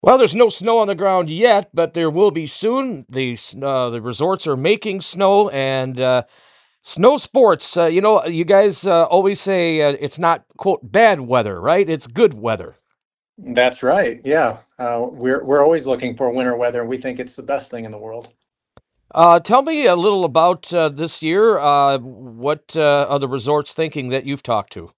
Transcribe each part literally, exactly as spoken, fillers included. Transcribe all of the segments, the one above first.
Well, there's no snow on the ground yet, but there will be soon. The uh, the resorts are making snow and uh, snow sports. Uh, you know, you guys uh, always say uh, it's not quote bad weather, right? It's good weather. That's right. Yeah. Uh, we're we're always looking for winter weather, and we think it's the best thing in the world. Uh, tell me a little about uh, this year. Uh, what uh, are the resorts thinking that you've talked to?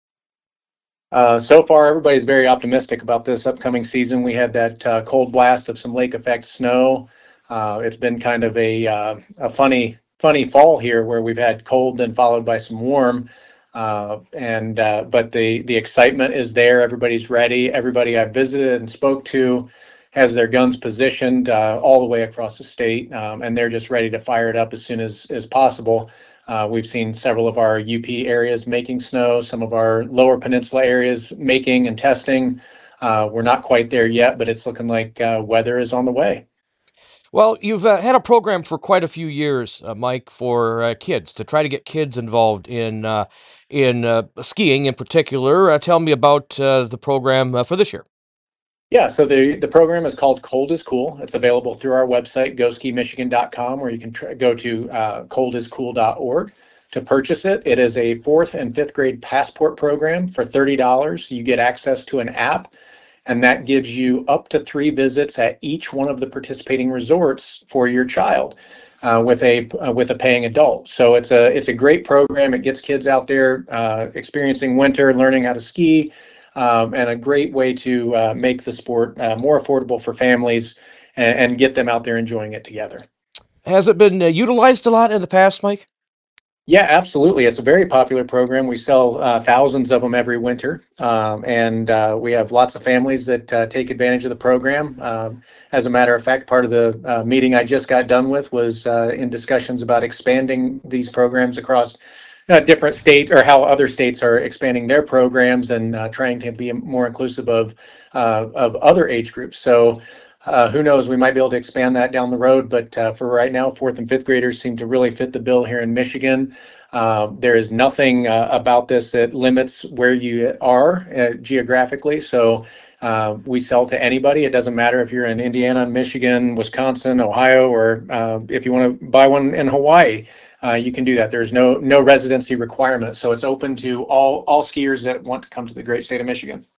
Uh, so far, everybody's very optimistic about this upcoming season. We had that uh, cold blast of some lake effect snow. Uh, it's been kind of a uh, a funny funny fall here, where we've had cold then followed by some warm. Uh, and uh, but the the excitement is there. Everybody's ready. Everybody I've visited and spoke to has their guns positioned uh, all the way across the state, um, and they're just ready to fire it up as soon as as possible. Uh, we've seen several of our U P areas making snow, some of our lower peninsula areas making and testing. Uh, we're not quite there yet, but it's looking like uh, weather is on the way. Well, you've uh, had a program for quite a few years, uh, Mike, for uh, kids to try to get kids involved in uh, in uh, skiing in particular. Uh, tell me about uh, the program uh, for this year. Yeah, so the, the program is called Cold is Cool. It's available through our website, go ski michigan dot com, or you can tr- go to uh, cold is cool dot org to purchase it. It is a fourth and fifth grade passport program for thirty dollars. You get access to an app, and that gives you up to three visits at each one of the participating resorts for your child. Uh, with a uh, with a paying adult, so it's a it's a great program. It gets kids out there uh, experiencing winter, learning how to ski, um, and a great way to uh, make the sport uh, more affordable for families and, and get them out there enjoying it together. Has it been uh, utilized a lot in the past, Mike? Yeah, absolutely. It's a very popular program. We sell uh, thousands of them every winter, um, and uh, we have lots of families that uh, take advantage of the program. Um, as a matter of fact, part of the uh, meeting I just got done with was uh, in discussions about expanding these programs across uh, different states, or how other states are expanding their programs and uh, trying to be more inclusive of uh, of other age groups. So uh, who knows? We might be able to expand that down the road, but uh, for right now, fourth and fifth graders seem to really fit the bill here in Michigan. Uh, there is nothing uh, about this that limits where you are uh, geographically. So uh, we sell to anybody. It doesn't matter if you're in Indiana, Michigan, Wisconsin, Ohio, or uh, if you want to buy one in Hawaii, uh, you can do that. There's no no residency requirement. So it's open to all all skiers that want to come to the great state of Michigan.